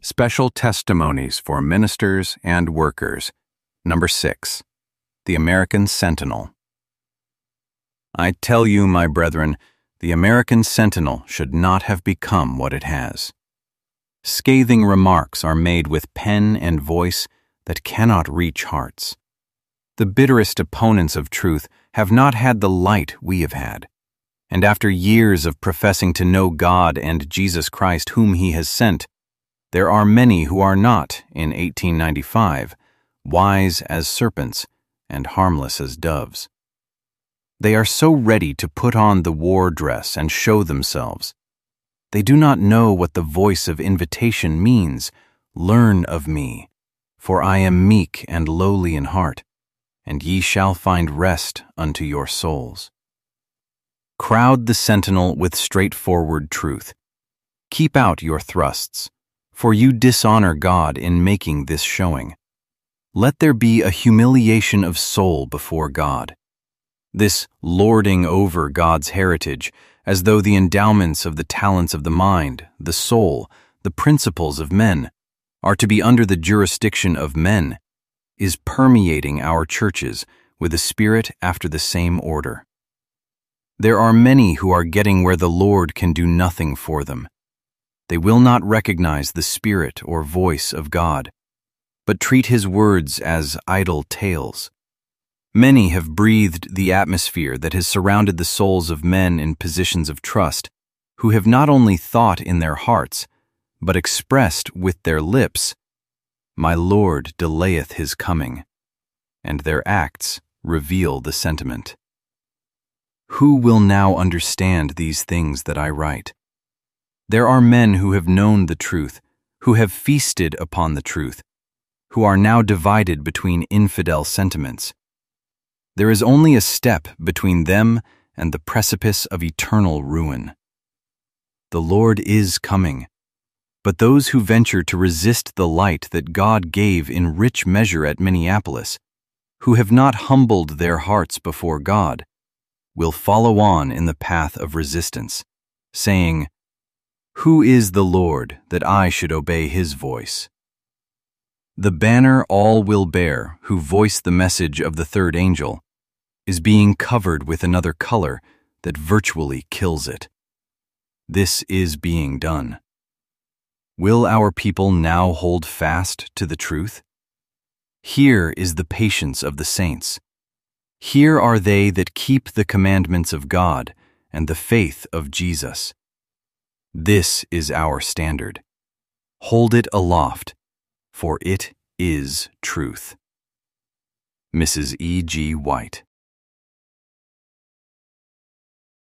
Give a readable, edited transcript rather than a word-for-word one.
Special Testimonies for Ministers and Workers. Number 6. The American Sentinel. I tell you, my brethren, the American Sentinel should not have become what it has. Scathing remarks are made with pen and voice that cannot reach hearts. The bitterest opponents of truth have not had the light we have had. And after years of professing to know God and Jesus Christ whom He has sent, there are many who are not, in 1895, wise as serpents and harmless as doves. They are so ready to put on the war dress and show themselves. They do not know what the voice of invitation means. Learn of me, for I am meek and lowly in heart, and ye shall find rest unto your souls. Crowd the sentinel with straightforward truth. Keep out your thrusts, for you dishonor God in making this showing. Let there be a humiliation of soul before God. This lording over God's heritage, as though the endowments of the talents of the mind, the soul, the principles of men, are to be under the jurisdiction of men, is permeating our churches with a spirit after the same order. There are many who are getting where the Lord can do nothing for them. They will not recognize the spirit or voice of God, but treat His words as idle tales. Many have breathed the atmosphere that has surrounded the souls of men in positions of trust, who have not only thought in their hearts, but expressed with their lips, "My Lord delayeth His coming," and their acts reveal the sentiment. Who will now understand these things that I write? There are men who have known the truth, who have feasted upon the truth, who are now divided between infidel sentiments. There is only a step between them and the precipice of eternal ruin. The Lord is coming, but those who venture to resist the light that God gave in rich measure at Minneapolis, who have not humbled their hearts before God, will follow on in the path of resistance, saying, "Who is the Lord that I should obey His voice?" The banner all will bear who voice the message of the third angel is being covered with another color that virtually kills it. This is being done. Will our people now hold fast to the truth? Here is the patience of the saints. Here are they that keep the commandments of God and the faith of Jesus. This is our standard. Hold it aloft, for it is truth. Mrs. E. G. White.